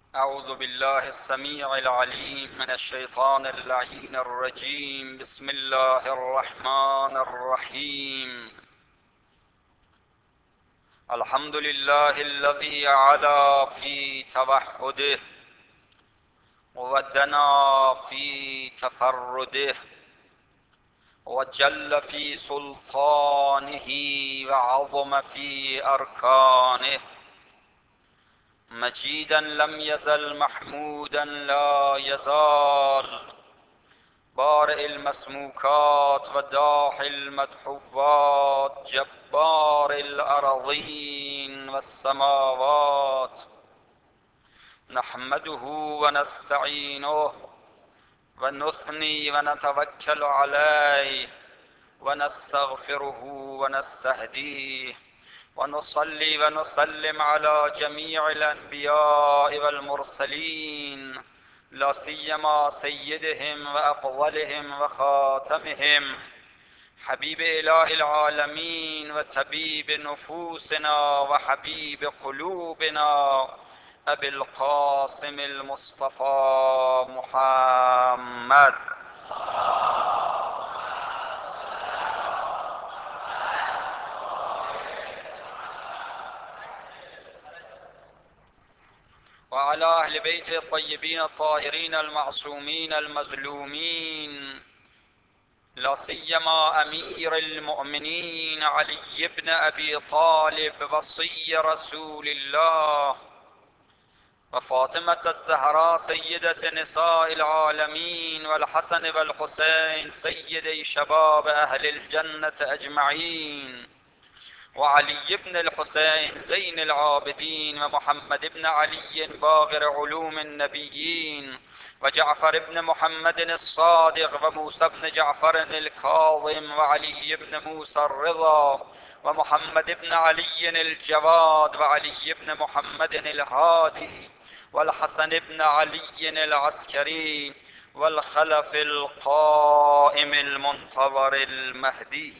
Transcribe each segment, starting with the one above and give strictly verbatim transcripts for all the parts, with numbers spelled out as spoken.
أعوذ بالله السميع العليم من الشيطان اللعين الرجيم. بسم الله الرحمن الرحيم. الحمد لله الذي علا في توحده ودنا في تفرده وجل في سلطانه وعظم في أركانه، مجيدا لم يزل محمودا لا يزال، بارئ المسموكات وداحي المدحوات، جبار الأراضين والسماوات. نحمده ونستعينه ونثني ونتوكل عليه ونستغفره ونستهديه، ونصلي ونسلم على جميع الأنبياء والمرسلين، لا سيما سيدهم وأفضلهم وخاتمهم، حبيب إله العالمين وطبيب نفوسنا وحبيب قلوبنا، أبي القاسم المصطفى محمد. وعلى أهل بيته الطيبين الطاهرين المعصومين المظلومين، لا سيما أمير المؤمنين علي بن أبي طالب وصي رسول الله، وفاطمة الزهراء سيدة نساء العالمين، والحسن والحسين سيدي شباب أهل الجنة أجمعين، وعلي بن الحسين زين العابدين، ومحمد بن علي باغر علوم النبيين، وجعفر بن محمد الصادق، وموسى بن جعفر الكاظم، وعلي بن موسى الرضا، ومحمد بن علي الجواد، وعلي بن محمد الهادي، والحسن بن علي العسكري، والخلف القائم المنتظر المهدي.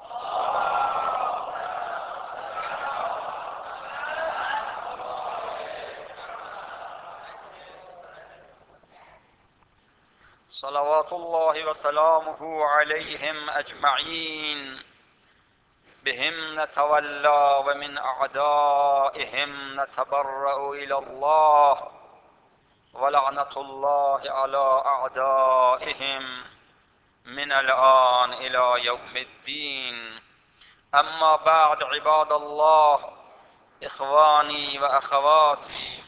صلوات الله وسلامه عليهم أجمعين. بهم نتولى ومن أعدائهم نتبرأ إلى الله، ولعنة الله على أعدائهم من الآن إلى يوم الدين. أما بعد، عباد الله، إخواني وأخواتي،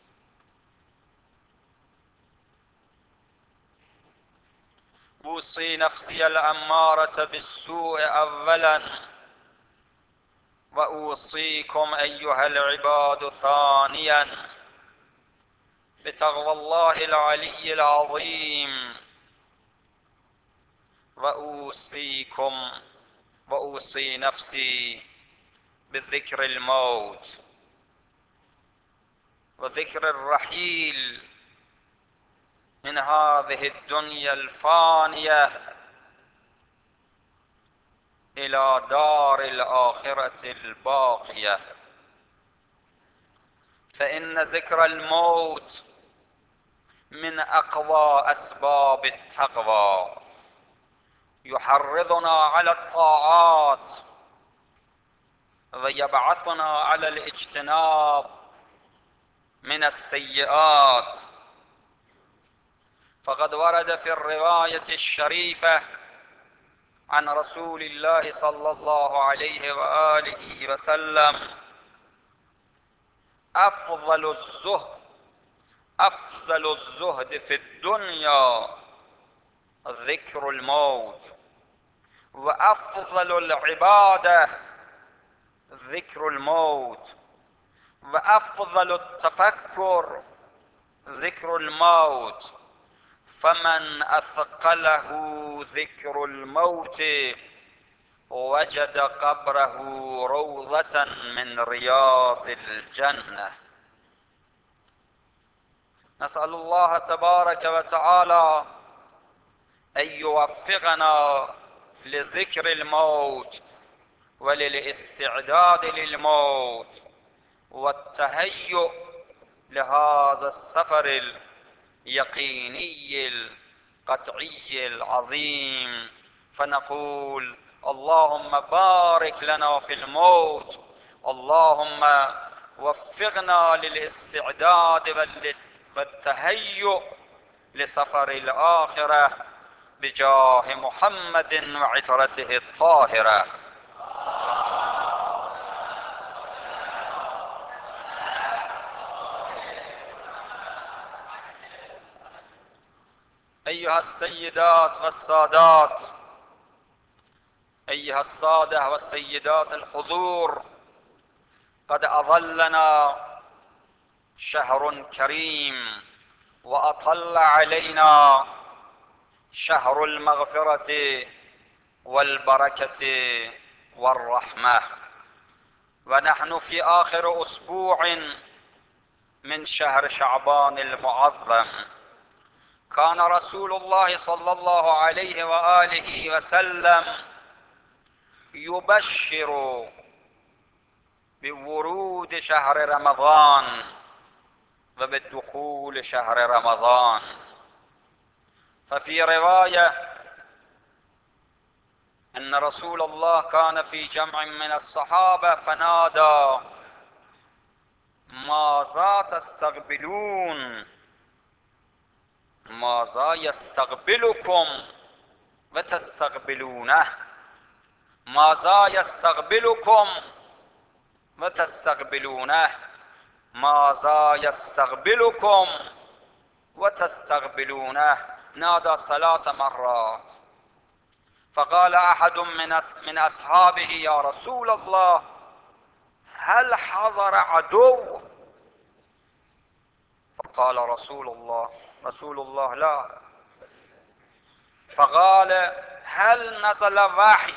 أوصي نفسي الأمارة بالسوء أولا، وأوصيكم أيها العباد ثانيا بتقوى الله العلي العظيم، وأوصيكم وأوصي نفسي بذكر الموت وذكر الرحيل من هذه الدنيا الفانية إلى دار الآخرة الباقية، فإن ذكر الموت من أقوى أسباب التقوى، يحرضنا على الطاعات ويبعثنا على الاجتناب من السيئات. فقد ورد في الرواية الشريفة عن رسول الله صلى الله عليه وآله وسلم: أفضل الزهد أفضل الزهد في الدنيا ذكر الموت، وأفضل العبادة ذكر الموت، وأفضل التفكر ذكر الموت. فمن أثقله ذكر الموت وجد قبره روضة من رياض الجنة. نسأل الله تبارك وتعالى أن يوفقنا لذكر الموت وللاستعداد للموت والتهيؤ لهذا السفر اليقيني القطعي العظيم، فنقول اللهم بارك لنا في الموت، اللهم وفقنا للاستعداد والتهيؤ لسفر الآخرة بجاه محمد وعترته الطاهرة. أيها السيدات والسادات، أيها السادة والسيدات الحضور، قد أظلنا شهر كريم وأطل علينا شهر المغفرة والبركة والرحمة، ونحن في آخر أسبوع من شهر شعبان المعظم. كان رسول الله صلى الله عليه وآله وسلم يبشر بورود شهر رمضان وبالدخول شهر رمضان. ففي رواية أن رسول الله كان في جمع من الصحابة فنادى: ماذا تستقبلون؟ ماذا يستقبلكم وتستقبلونه؟ ماذا يستقبلكم وتستقبلونه؟ ماذا يستقبلكم وتستقبلونه؟ نادى ثلاث مرات. فقال أحد من من أصحابه: يا رسول الله، هل حضر عدو؟ فقال رسول الله رسول الله لا. فقال: هل نزل وحي؟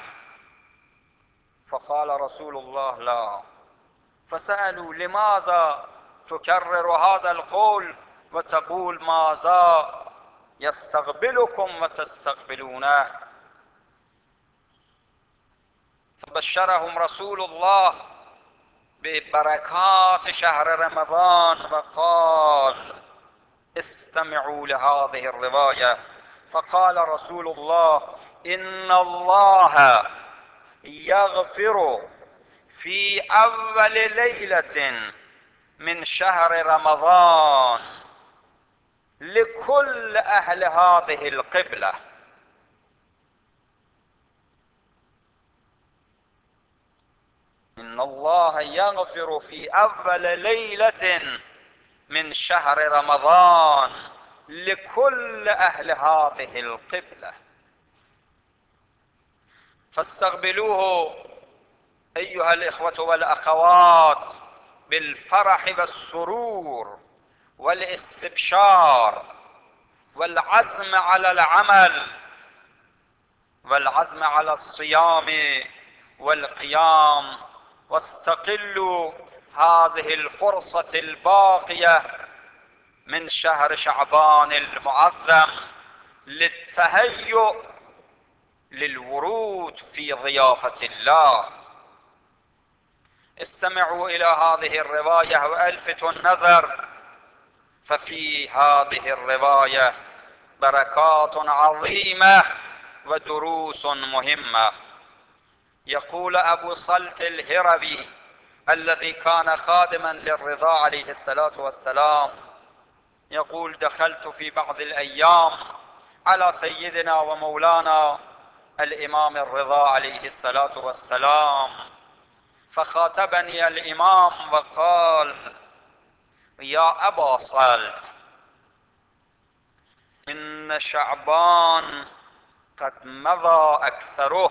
فقال رسول الله لا. فسألوا: لماذا تكرر هذا القول وتقول ماذا يستقبلكم وتستقبلونه؟ فبشرهم رسول الله ببركات شهر رمضان وقال: استمعوا لهذه الرواية. فقال رسول الله: إن الله يغفر في أول ليلة من شهر رمضان لكل أهل هذه القبلة. إن الله يغفر في أول ليلة من شهر رمضان لكل أهل هذه القبلة. فاستقبلوه أيها الإخوة والأخوات بالفرح والسرور والاستبشار والعزم على العمل والعزم على الصيام والقيام. واستقلوا هذه الفرصة الباقية من شهر شعبان المعظم للتهيؤ للورود في ضيافة الله. استمعوا إلى هذه الرواية وألفتوا النظر، ففي هذه الرواية بركات عظيمة ودروس مهمة. يقول أبو صلت الهروي الذي كان خادما للرضا عليه الصلاة والسلام، يقول: دخلت في بعض الأيام على سيدنا ومولانا الإمام الرضا عليه الصلاة والسلام، فخاطبني الإمام وقال: يا أبا صلت، إن شعبان قد مضى أكثره،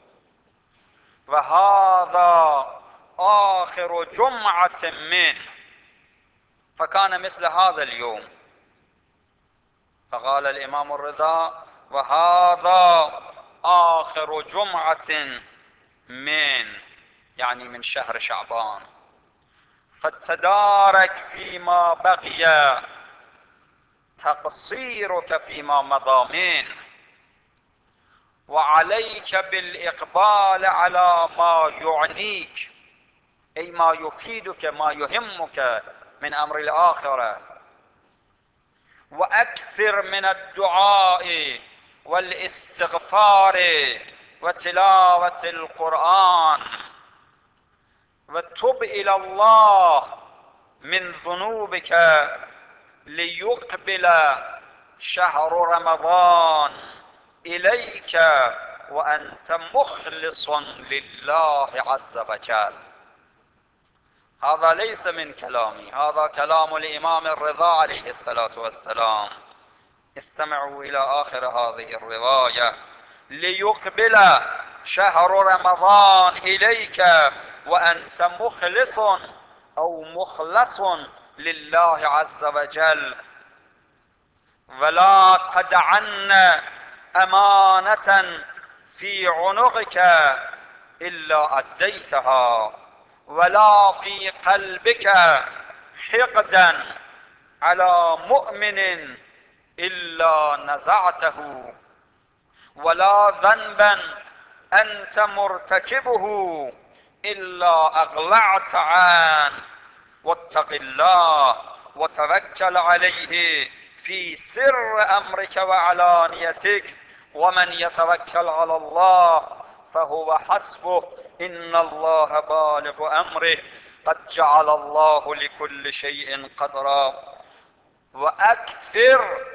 وهذا آخر جمعة منه. فكان مثل هذا اليوم. فقال الإمام الرضا: وهذا آخر جمعة من يعني من شهر شعبان، فتدارك فيما بقي تقصيرك فيما مضى منه، وعليك بالإقبال على ما يعنيك، أي ما يفيدك ما يهمك من أمر الآخرة. وأكثر من الدعاء والاستغفار وتلاوة القرآن، وتب إلى الله من ذنوبك ليقبل شهر رمضان إليك وأنت مخلص لله عز وجل. هذا ليس من كلامي، هذا كلام الإمام الرضا عليه الصلاة والسلام. استمعوا إلى آخر هذه الرواية: ليقبل شهر رمضان إليك وأنت مخلص أو مخلص لله عز وجل، ولا تدعن أمانة في عنقك إلا أديتها، ولا في قلبك حقدا على مؤمن إلا نزعته، ولا ذنبا أنت مرتكبه إلا أقلعت عنه، واتق الله وتوكل عليه في سر أمرك وعلانيتك، ومن يتوكل على الله فهو حسبه، إن الله بالغ أمره، قد جعل الله لكل شيء قدرا. وأكثر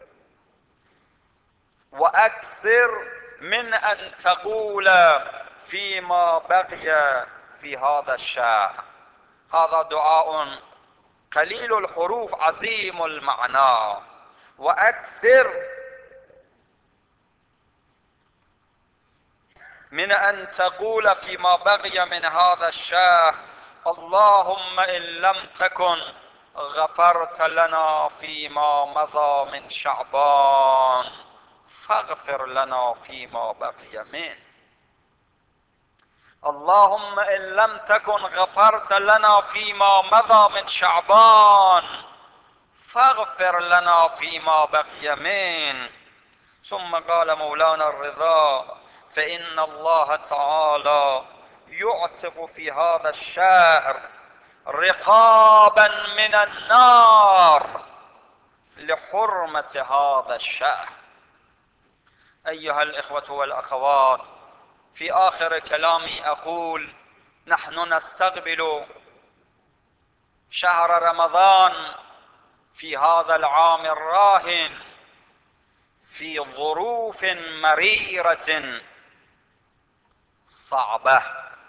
وأكثر من أن تقول فيما بقي في هذا الشهر. هذا دعاء قليل الحروف عظيم المعنى. وأكثر من أن تقول فيما بقي من هذا الشهر: اللهم إن لم تكن غفرت لنا فيما مضى من شعبان فاغفر لنا فيما بقي منه. اللهم إن لم تكن غفرت لنا فيما مضى من شعبان فاغفر لنا فيما بقي منه. ثم قال مولانا الرضا: فإن الله تعالى يعتق في هذا الشهر رقابا من النار لحرمة هذا الشهر. أيها الإخوة والأخوات، في آخر كلامي أقول: نحن نستقبل شهر رمضان في هذا العام الراهن في ظروف مريرة صعبة.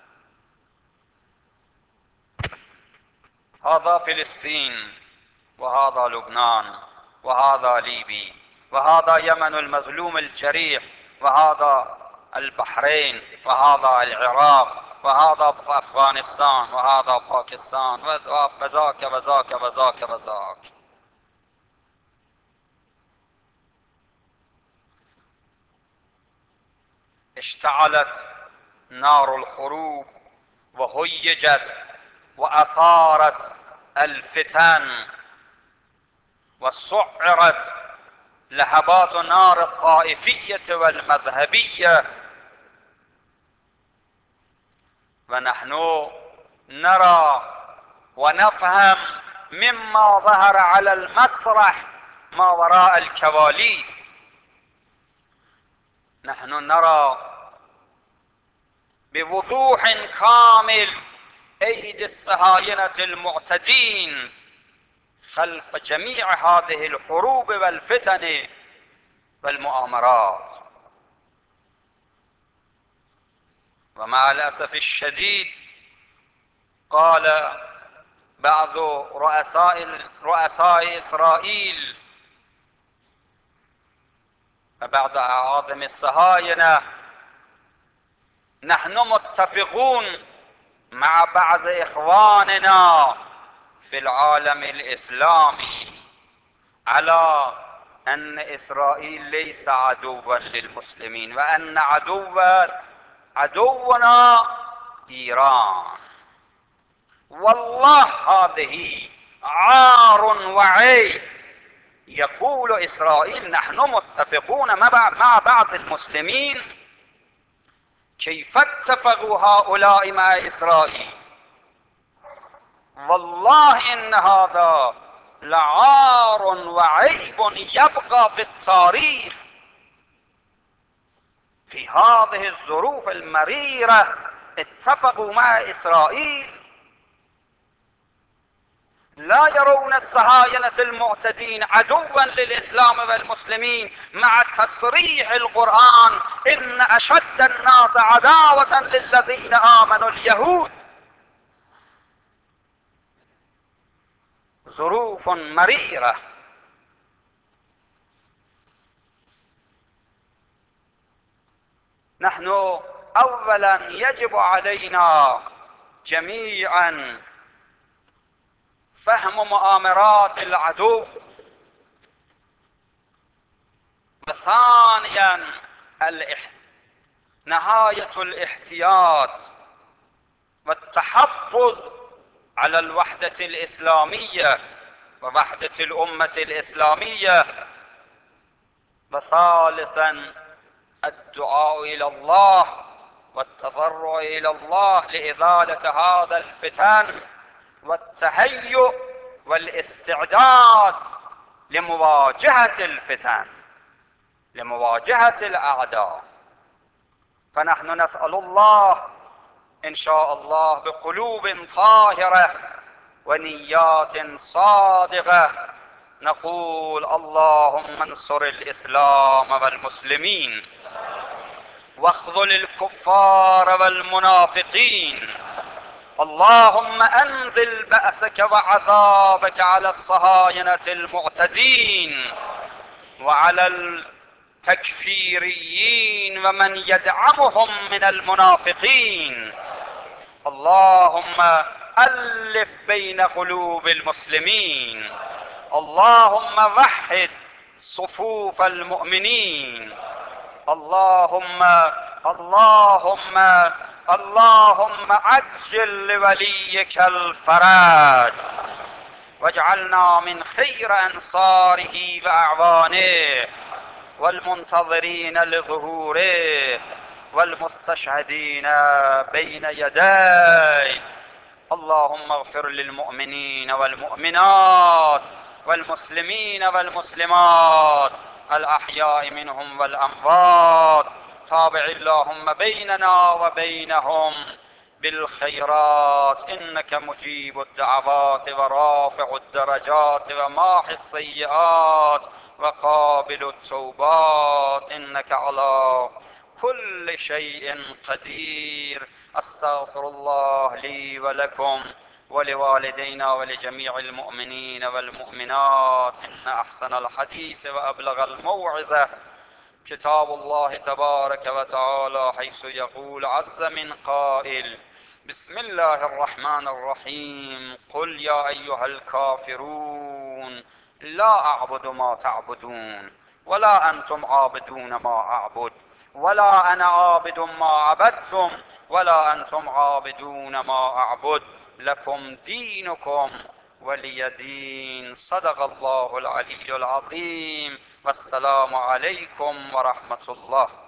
هذا فلسطين، وهذا لبنان، وهذا ليبي، وهذا يمن المظلوم الجريح، وهذا البحرين، وهذا العراق، وهذا أفغانستان، وهذا باكستان، وذاك وذاك وذاك وذاك. اشتعلت نار الحروب وهيجت وأثارت الفتن، وسعرت لهبات نار الطائفية والمذهبية، ونحن نرى ونفهم مما ظهر على المسرح ما وراء الكواليس. نحن نرى بوضوح كامل أيدي الصهاينة المعتدين خلف جميع هذه الحروب والفتن والمؤامرات. ومع الأسف الشديد قال بعض رؤساء رؤساء إسرائيل وبعض أعاظم الصهاينة: نحن متفقون مع بعض إخواننا في العالم الإسلامي على أن إسرائيل ليس عدوا للمسلمين، وأن عدو عدونا إيران. والله هذه عار وعيب. يقول إسرائيل: نحن متفقون مع بعض المسلمين. كيف اتفقوا هؤلاء مع إسرائيل والله إن هذا لعار وعيب يبقى في التاريخ. في هذه الظروف المريرة اتفقوا مع إسرائيل. لا يرون الصهاينة المعتدين عدوا للإسلام والمسلمين، مع تصريح القرآن إن أشد الناس عداوة للذين آمنوا اليهود. ظروف مريرة. نحن أولا يجب علينا جميعا فهم مؤامرات العدو، وثانيا نهاية الاحتياط والتحفظ على الوحدة الإسلامية ووحدة الأمة الإسلامية، وثالثا الدعاء إلى الله والتضرع إلى الله لإزالة هذا الفتن، والتهيؤ والاستعداد لمواجهة الفتن، لمواجهة الأعداء. فنحن نسأل الله إن شاء الله بقلوب طاهرة ونيات صادقة، نقول اللهم انصر الإسلام والمسلمين، واخذل الكفار والمنافقين. اللهم أنزل بأسك وعذابك على الصهاينة المعتدين وعلى التكفيريين ومن يدعمهم من المنافقين. اللهم ألف بين قلوب المسلمين. اللهم وحد صفوف المؤمنين. اللهم اللهم اللهم عجل لوليك الفرج، واجعلنا من خير أنصاره وأعوانه والمنتظرين لظهوره والمستشهدين بين يديه. اللهم اغفر للمؤمنين والمؤمنات والمسلمين والمسلمات الأحياء منهم والأموات. تابع اللهم بيننا وبينهم بالخيرات، إنك مجيب الدعوات ورافع الدرجات وماحي السيئات وقابل التوبات، إنك على كل شيء قدير. أستغفر الله لي ولكم ولوالدينا ولجميع المؤمنين والمؤمنات. إن أحسن الحديث وأبلغ الموعظة كتاب الله تبارك وتعالى، حيث يقول عز من قائل: بسم الله الرحمن الرحيم. قل يا أيها الكافرون لا أعبد ما تعبدون ولا أنتم عابدون ما أعبد ولا أنا عابد ما عبدتم ولا أنتم عابدون ما أعبد، لكم دينكم ولي دين. صدق الله العلي العظيم. والسلام عليكم ورحمة الله.